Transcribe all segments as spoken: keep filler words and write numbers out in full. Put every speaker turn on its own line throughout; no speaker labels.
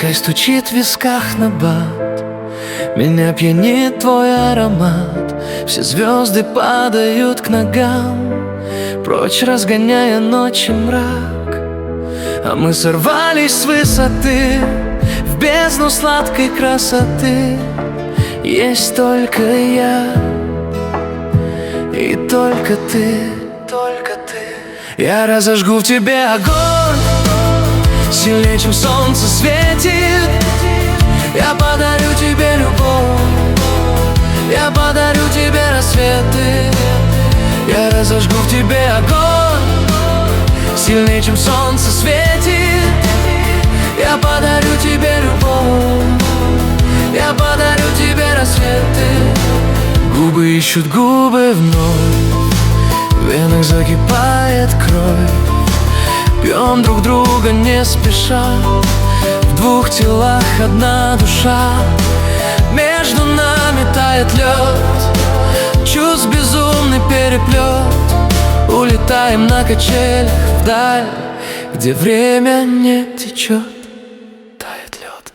Пускай стучит в висках набат, меня пьянит твой аромат. Все звезды падают к ногам, прочь разгоняя ночи мрак. А мы сорвались с высоты в бездну сладкой красоты. Есть только я и только ты, только ты. Я разожгу в тебе огонь, сильнее, чем солнце светит. Я подарю тебе любовь, я подарю тебе рассветы. Я разожгу в тебе огонь, сильнее, чем солнце светит. Я подарю тебе любовь, я подарю тебе рассветы. Губы ищут губы вновь, в венах закипает кровь. Пьем друг друга не спеша, в двух телах одна душа. Между нами тает лед, чувств безумный переплет. Улетаем на качелях вдаль, где время не течет. Тает лед.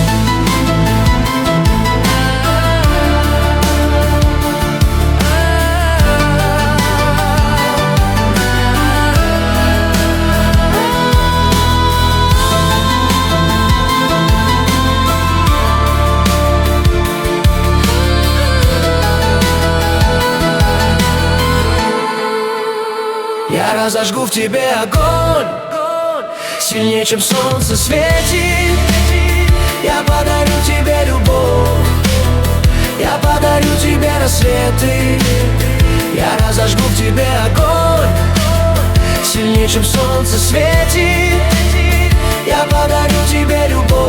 Я разожгу в тебе огонь, сильнее, чем солнце светит. Я подарю тебе любовь, я подарю тебе рассветы. Я разожгу в тебе огонь, сильнее, чем солнце светит. Я подарю тебе любовь.